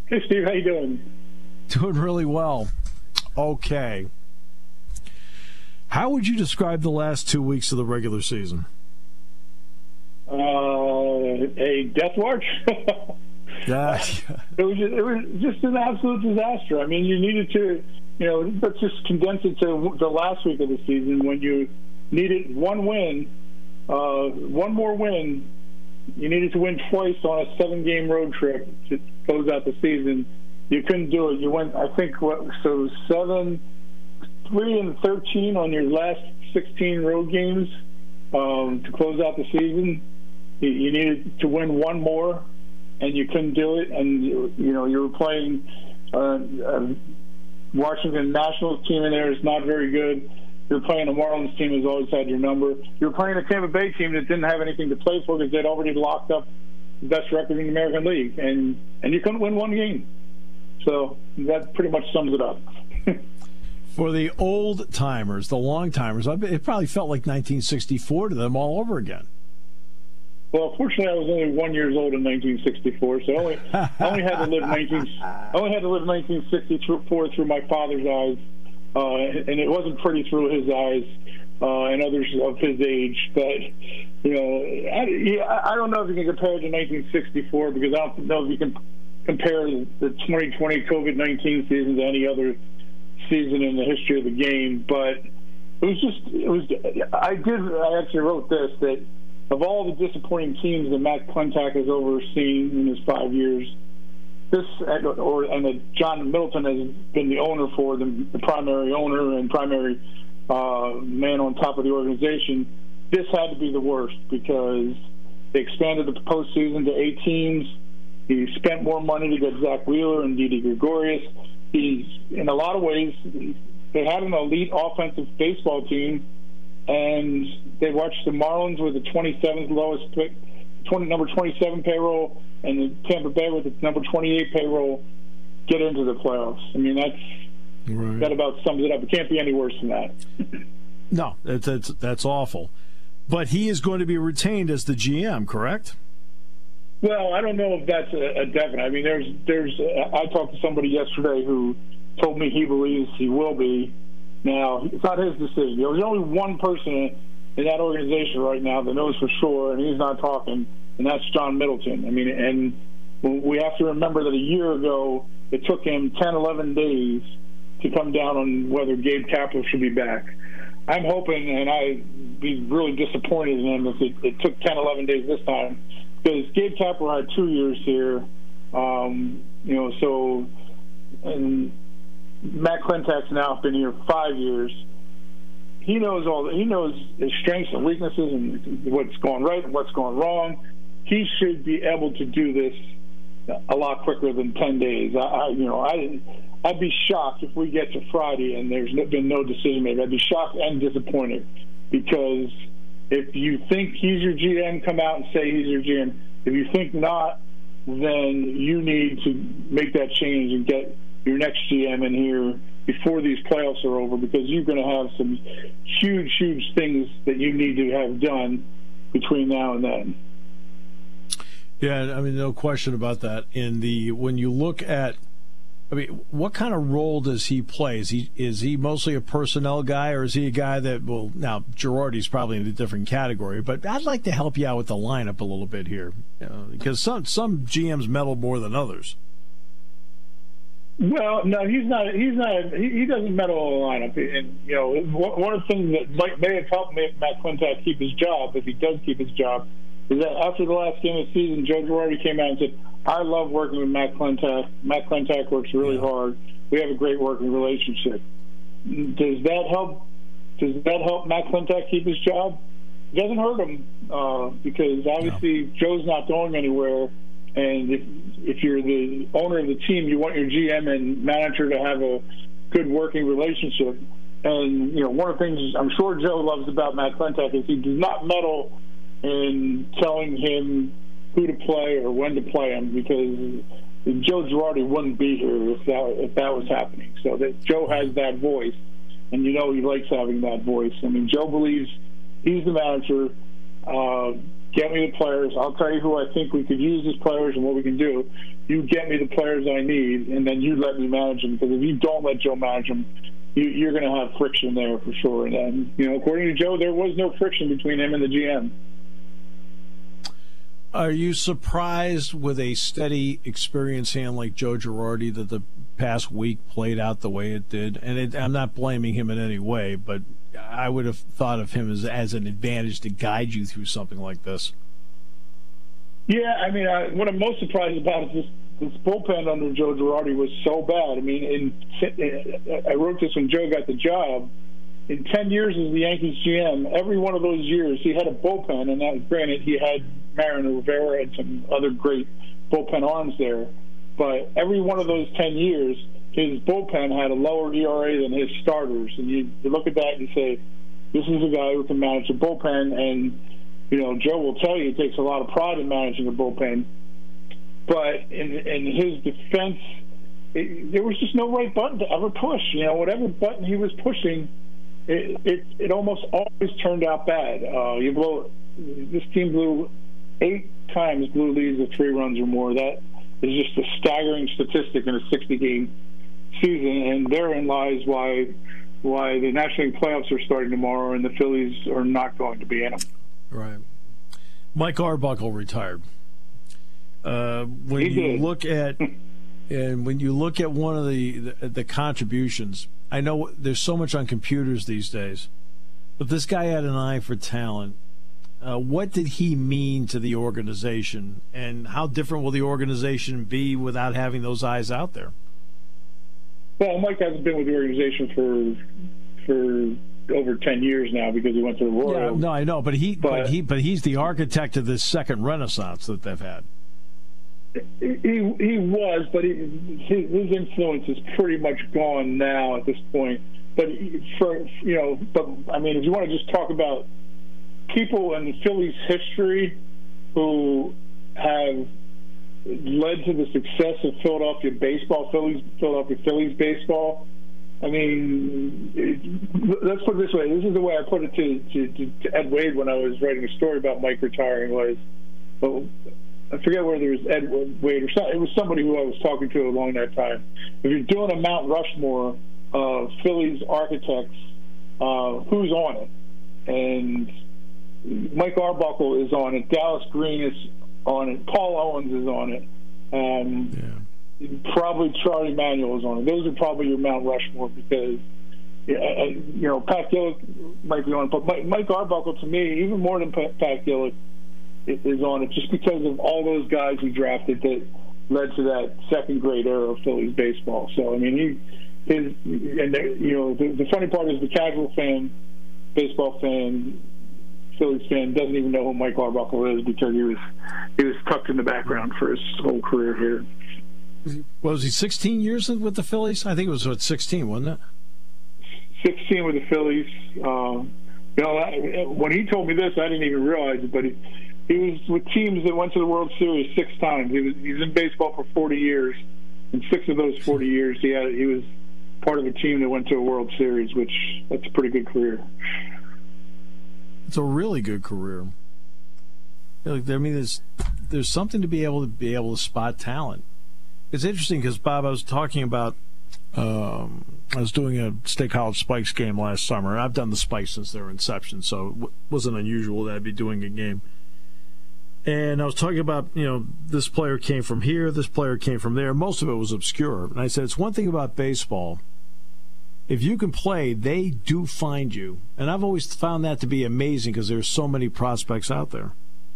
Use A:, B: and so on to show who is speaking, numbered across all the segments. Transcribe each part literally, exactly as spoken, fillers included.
A: Hey, Steve, how you doing?
B: Doing really well. Okay. How would you describe the last two weeks of the regular season?
A: Uh, a death march.
B: Yeah.
A: it was just, it was just an absolute disaster. I mean, you needed to, you know, let's just condense it to the last week of the season when you needed one win, uh, one more win. You needed to win twice on a seven-game road trip to close out the season. You couldn't do it. You went, I think, what, so seven, three and thirteen on your last sixteen road games um, to close out the season. You, you needed to win one more, and you couldn't do it. And you, you know you were playing uh, uh, Washington Nationals team in there is not very good. You're playing a Marlins team who's always had your number. You're playing a Tampa Bay team that didn't have anything to play for because they'd already locked up the best record in the American League, and and you couldn't win one game. So that pretty much sums it up.
B: For the old timers, the long timers, it probably felt like nineteen sixty-four to them all over again.
A: Well, fortunately, I was only one years old in nineteen sixty-four, so I only, I only had to live nineteen. I only had to live nineteen sixty-four through my father's eyes. Uh, and it wasn't pretty through his eyes uh, and others of his age. But, you know, I, yeah, I don't know if you can compare it to nineteen sixty-four because I don't know if you can compare the twenty twenty COVID nineteen season to any other season in the history of the game. But it was just, it was, I did, I actually wrote this, that of all the disappointing teams that Matt Klentak has overseen in his five years, This or and the John Middleton has been the owner for the, the primary owner and primary uh, man on top of the organization. This had to be the worst because they expanded the postseason to eight teams. He spent more money to get Zach Wheeler and Didi Gregorius. He's in a lot of ways they had an elite offensive baseball team, and they watched the Marlins with the twenty-seventh lowest pick, twenty number twenty-seven payroll, and the Tampa Bay with its number twenty-eight payroll get into the playoffs. I mean, that's right. That about sums it up. It can't be any worse than that.
B: No, that's, that's, that's awful. But he is going to be retained as the G M, correct?
A: Well, I don't know if that's a, a definite. I mean, there's, there's. Uh, I talked to somebody yesterday who told me he believes he will be. Now, it's not his decision. There's only one person in, in that organization right now that knows for sure, and he's not talking. And that's John Middleton. I mean, and we have to remember that a year ago it took him ten, eleven days to come down on whether Gabe Kapler should be back. I'm hoping, and I'd be really disappointed in him if it, it took ten, eleven days this time, because Gabe Kapler had two years here. Um, you know, so and Matt Klentak's now been here five years. He knows all. He knows his strengths and weaknesses and what's going right and what's going wrong. He should be able to do this a lot quicker than ten days. I, I you know, I, I'd be shocked if we get to Friday and there's been no decision made. I'd be shocked and disappointed because if you think he's your G M, come out and say he's your G M. If you think not, then you need to make that change and get your next G M in here before these playoffs are over, because you're going to have some huge, huge things that you need to have done between now and then.
B: Yeah, I mean, no question about that. In the when you look at, I mean, what kind of role does he play? Is he is he mostly a personnel guy, or is he a guy that, well, now Girardi's probably in a different category, but I'd like to help you out with the lineup a little bit here, you know, because some some G Ms meddle more than others.
A: Well, no, he's not. He's not. He, he doesn't meddle in the lineup. And you know, one of the things that might, may have helped Matt Klentak keep his job, if he does keep his job, is that after the last game of the season, Joe Girardi came out and said, "I love working with Matt Klentak. Matt Klentak works really hard. We have a great working relationship." Does that help? Does that help Matt Klentak keep his job? It doesn't hurt him uh, because obviously no. Joe's not going anywhere. And if, if you're the owner of the team, you want your G M and manager to have a good working relationship. And, you know, one of the things I'm sure Joe loves about Matt Klentak is he does not meddle in telling him who to play or when to play him, because Joe Girardi wouldn't be here if that, if that was happening. So that Joe has that voice, and you know he likes having that voice. I mean, Joe believes he's the manager. Uh, Get me the players. I'll tell you who I think we could use as players and what we can do. you get me the players I need, and then you let me manage them. Because if you don't let Joe manage them, you, you're going to have friction there for sure. And then, you know, according to Joe, there was no friction between him and the G M.
B: Are you surprised with a steady, experienced hand like Joe Girardi that the past week played out the way it did? And it, I'm not blaming him in any way, but I would have thought of him as, as an advantage to guide you through something like this.
A: Yeah, I mean, I, what I'm most surprised about is this, this bullpen under Joe Girardi was so bad. I mean, in, I wrote this when Joe got the job. In ten years as the Yankees G M, every one of those years he had a bullpen, and that granted he had Mariano Rivera and some other great bullpen arms there. But every one of those ten years, his bullpen had a lower E R A than his starters. And you, you look at that and you say, this is a guy who can manage a bullpen. And, you know, Joe will tell you he takes a lot of pride in managing a bullpen. But in, in his defense, it, there was just no right button to ever push. You know, whatever button he was pushing, it it, it almost always turned out bad. Uh, you blow this team blew eight times blew leads of three runs or more. That is just a staggering statistic in a sixty-game season, and therein lies why why the National League playoffs are starting tomorrow, and the Phillies are not going to be in them.
B: Right. Mike Arbuckle retired. Uh, when
A: he
B: you
A: did.
B: look at and when you look at one of the, the the contributions, I know there's so much on computers these days, but this guy had an eye for talent. Uh, what did he mean to the organization, and how different will the organization be without having those eyes out there?
A: Well, Mike hasn't been with the organization for for over ten years now because he went to the Royals.
B: Yeah, no, I know, but he, but,
A: but
B: he, but he's the architect of this second renaissance that they've had.
A: He he was, but he, his, his influence is pretty much gone now at this point. But for you know, but I mean, if you want to just talk about people in the Phillies' history who have led to the success of Philadelphia baseball, Phillies, Philadelphia Phillies baseball. I mean, it, let's put it this way. This is the way I put it to, to, to Ed Wade when I was writing a story about Mike retiring. Was, well, I forget whether it was Ed Wade or something. It was somebody who I was talking to along that time. If you're doing a Mount Rushmore of Phillies architects, uh, who's on it? And Mike Arbuckle is on it. Dallas Green is on it. Paul Owens is on it. Um, yeah. Probably Charlie Manuel is on it. Those are probably your Mount Rushmore because, you know, Pat Gillick might be on it. But Mike, Mike Arbuckle, to me, even more than Pat Gillick, is on it just because of all those guys he drafted that led to that second grade era of Phillies baseball. So, I mean, he, his, and, you know, the, the funny part is the casual fan, baseball fan, Phillies fan doesn't even know who Mike Arbuckle is because he was he was tucked in the background for his whole career here.
B: Well, was he sixteen years with the Phillies? I think it was what sixteen, wasn't it?
A: sixteen with the Phillies. Um, you know, I, when he told me this, I didn't even realize it, but he he was with teams that went to the World Series six times. He was he was in baseball for forty years, and six of those forty years, he had he was part of a team that went to a World Series, which that's a pretty good career.
B: It's a really good career. I mean, there's there's something to be able to be able to spot talent. It's interesting because Bob, I was talking about. Um, I was doing a State College Spikes game last summer. I've done the Spikes since their inception, so it wasn't unusual that I'd be doing a game. And I was talking about, you know, this player came from here, this player came from there. Most of it was obscure. And I said, it's one thing about baseball. If you can play, they do find you. And I've always found that to be amazing because there's so many prospects out there.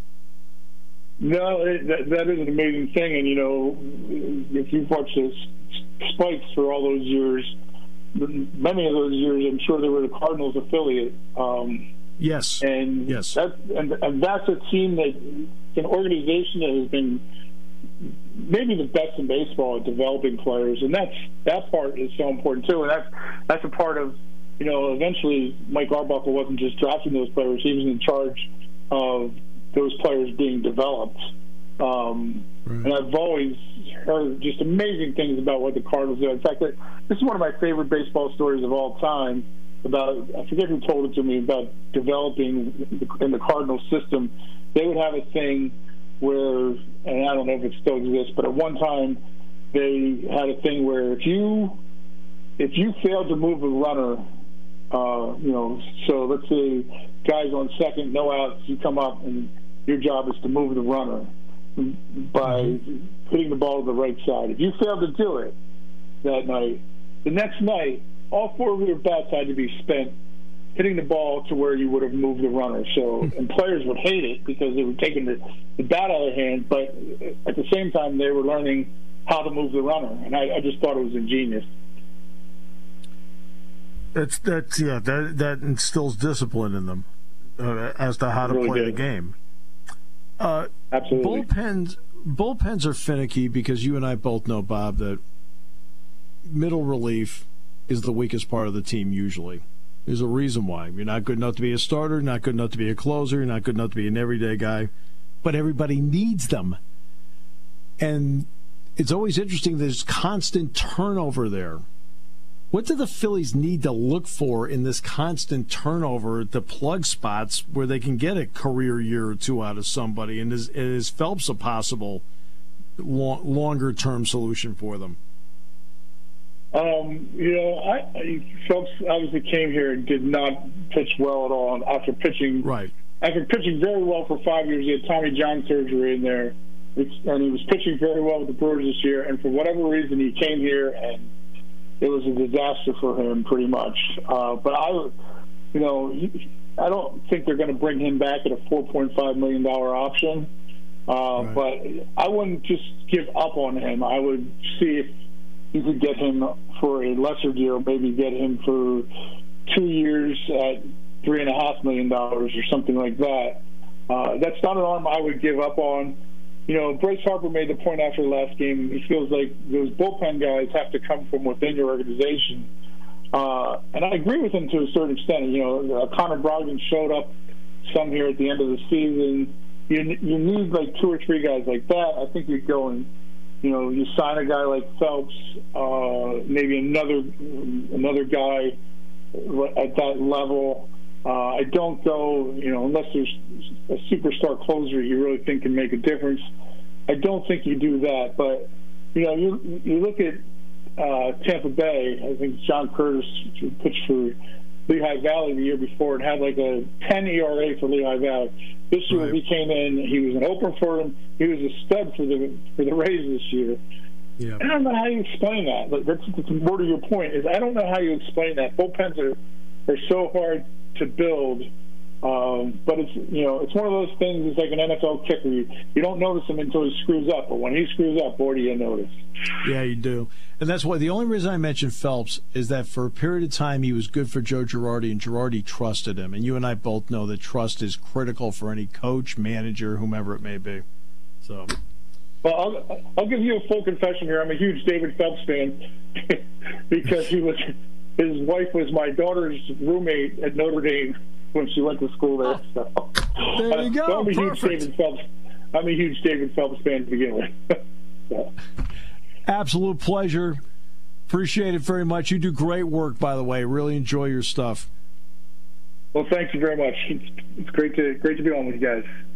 A: No, it, that, that is an amazing thing. And, you know, if you've watched the Spikes for all those years, many of those years, I'm sure they were the Cardinals affiliate. Um,
B: yes.
A: And,
B: yes.
A: That, and, and that's a team that, an organization that has been maybe the best in baseball at developing players, and that's that part is so important too. And that's that's a part of, you know, eventually Mike Arbuckle wasn't just drafting those players; he was in charge of those players being developed. Um, right. And I've always heard just amazing things about what the Cardinals do. In fact, this is one of my favorite baseball stories of all time. About I forget who told it to me about developing in the Cardinals system. They would have a thing where, and I don't know if it still exists, but at one time they had a thing where if you if you failed to move a runner, uh, you know, so let's say guys on second, no outs, you come up and your job is to move the runner by hitting the ball to the right side. If you failed to do it that night, the next night, all four of your bats had to be spent hitting the ball to where you would have moved the runner. So, and players would hate it because they were taking the, the bat out of their hand, but at the same time, they were learning how to move the runner, and I, I just thought it was ingenious.
B: That's that's yeah. That that instills discipline in them uh, as to how to
A: really
B: play
A: did.
B: the game. Uh,
A: Absolutely.
B: Bullpens bullpens are finicky because you and I both know, Bob, that middle relief is the weakest part of the team usually. There's a reason why. You're not good enough to be a starter, not good enough to be a closer, you're not good enough to be an everyday guy, but everybody needs them. And it's always interesting, there's constant turnover there. What do the Phillies need to look for in this constant turnover to plug spots where they can get a career year or two out of somebody? And is, is Phelps a possible long, longer-term solution for them?
A: Um, you know, I, I Phelps obviously came here and did not pitch well at all. And after pitching,
B: right.
A: after pitching very well for five years, he had Tommy John surgery in there, and he was pitching very well with the Brewers this year. And for whatever reason, he came here, and it was a disaster for him, pretty much. Uh, but I, you know, he, I don't think they're going to bring him back at a four point five million dollars option. Uh, right. But I wouldn't just give up on him. I would see if you could get him for a lesser deal, maybe get him for two years at three and a half million dollars or something like that. Uh, that's not an arm I would give up on. You know, Bryce Harper made the point after the last game. He feels like those bullpen guys have to come from within your organization. Uh, and I agree with him to a certain extent. You know, uh, Connor Brogdon showed up some here at the end of the season. You, you need like two or three guys like that. I think you go and, you know, you sign a guy like Phelps, uh, maybe another another guy at that level. Uh, I don't go, you know, unless there's a superstar closer you really think can make a difference. I don't think you do that. But, you know, you you look at uh, Tampa Bay. I think John Curtis pitched for Lehigh Valley the year before and had like a ten E R A for Lehigh Valley. This year right. He came in, he was an opener for him. He was a stud for the for the Rays this year. Yeah. I don't know how you explain that. But that's, that's more to your point. Is I don't know how you explain that. Bullpens are are so hard to build, um, but it's you know it's one of those things. It's like an N F L kicker. You, you don't notice him until he screws up, but when he screws up, boy, do you notice.
B: Yeah, you do, and that's why the only reason I mentioned Phelps is that for a period of time he was good for Joe Girardi, and Girardi trusted him. And you and I both know that trust is critical for any coach, manager, whomever it may be. So,
A: well, I'll, I'll give you a full confession here. I'm a huge David Phelps fan because he was. His wife was my daughter's roommate at Notre Dame when she went to school there. So.
B: There you go.
A: I'm a huge David Phelps. I'm a huge David Phelps fan to begin with. So.
B: Absolute pleasure. Appreciate it very much. You do great work, by the way. Really enjoy your stuff.
A: Well, thank you very much. It's, it's great to great to be on with you guys.